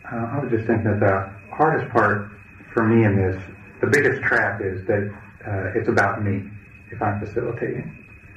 I was just thinking that the hardest part for me in this, the biggest trap is that it's about me if I'm facilitating.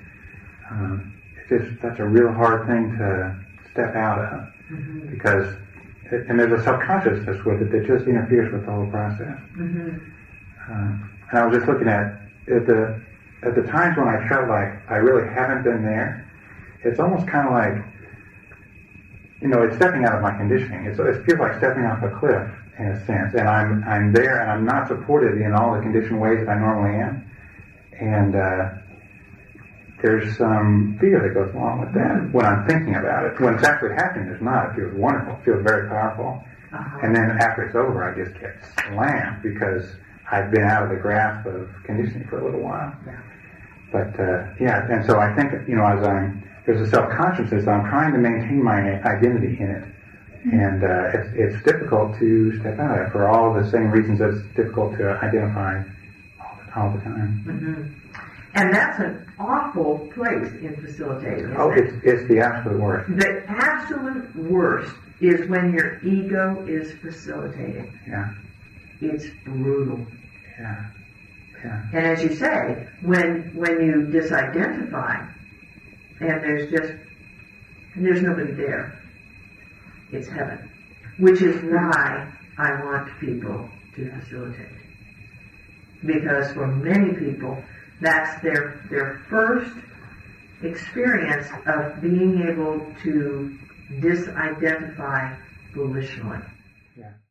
That's a real hard thing to step out of because, and there's a subconsciousness with it that just interferes with the whole process. And I was just looking at the times when I felt like I really haven't been there, it's almost kind of like, it's stepping out of my conditioning. It feels like stepping off a cliff in a sense, and I'm there and I'm not supported in all the conditioned ways that I normally am. And there's some fear that goes along with that when I'm thinking about it. When it's actually happening, there's not. It feels wonderful. It feels very powerful. And then after it's over, I just get slammed because I've been out of the grasp of conditioning for a little while. But, and so I think, there's a self-consciousness. I'm trying to maintain my identity in it. And it's difficult to step out of it for all the same reasons that it's difficult to identify all the time. And that's an awful place in facilitating, isn't it? It's the absolute worst. The absolute worst is when your ego is facilitating. Yeah. It's brutal. Yeah. And as you say, when you disidentify and there's nobody there, it's heaven. Which is why I want people to facilitate. Because for many people, that's their first experience of being able to disidentify volitionally. Yeah.